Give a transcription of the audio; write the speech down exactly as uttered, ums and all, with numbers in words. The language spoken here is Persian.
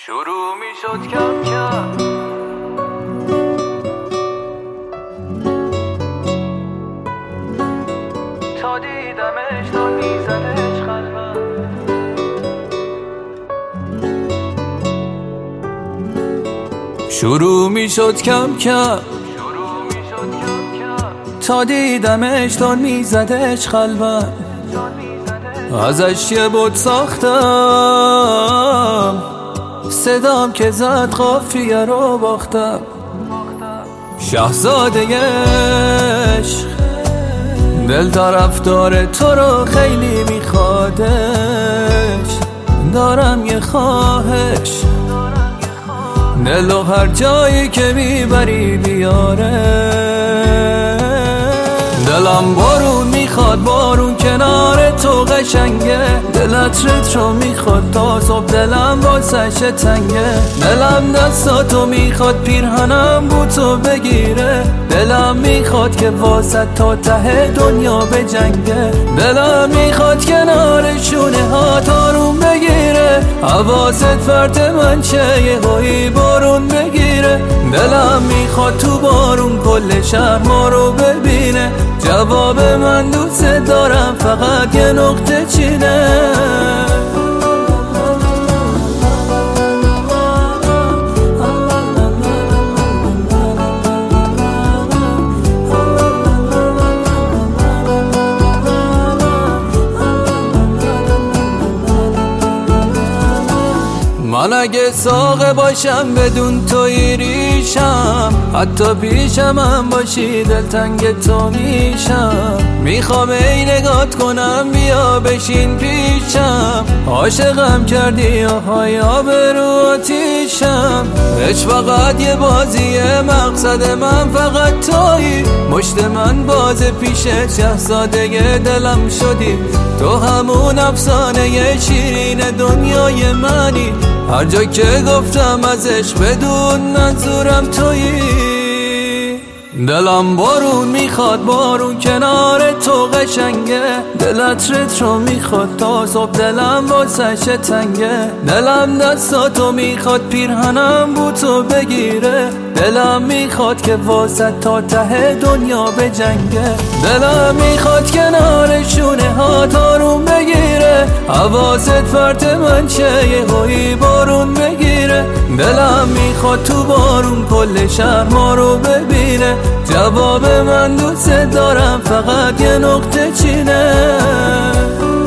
شروع می شد کم کم تا دیدمش تا میزدش قلبم. شروع می شد کم کم تا دیدمش تا میزدش قلبم. ازش یه بود ساختم، صدام که زد قافیه رو باختم. شاهزاده عشق دل طرفدار تو رو خیلی میخوادش. دارم یه خواهش، دلو هر جایی که میبری بیاره. دلم بارون میخواد، بارون کنار تو قشنگه. دلت رترو میخواد تا صبح، دلم واسه تنگه. دلم دستاتو میخواد، پیرهنم بوتو بگیره. دلم میخواد که واسه تا ته دنیا بجنگه. دلم میخواد کنار شونه ها تارون بگیره. حواست فرد من چه یه هایی بارون بگیره. دلم میخواد تو بارون کل شهر ما رو ببینه. جواب من دوست دارم فقط یه نقطه چینه. من اگه ساقه باشم بدون توی ریشم، حتی پیشم هم باشی دلتنگ تو میشم. میخوام ای نگات کنم بیا بشین پیشم. عاشقم کردی آهای آبرو آتیشم. هیچ فقط یه بازیه، مقصد من فقط تویی. مشت من باز پیشه شهزاده دلم شدی. تو همون افسانه شیرین دنیای منی. هر جا که گفتم ازش بدون منظورم تویی. دلم بارون میخواد، بارون کنار تو قشنگه. دلت رترو میخواد تا صبح، دلم واسه تنگه. دلم دستاتو میخواد، پیرهنم بوتو بگیره. دلم میخواد که واسه تا ته دنیا بجنگه. دلم میخواد کنار شونه ها تارون بگیره. حواست فرد من چه یه هایی بارون بگیره. دلم میخواد تو بارون کل شهر ما رو ببینه. جواب من دوست دارم فقط یه نقطه چینه.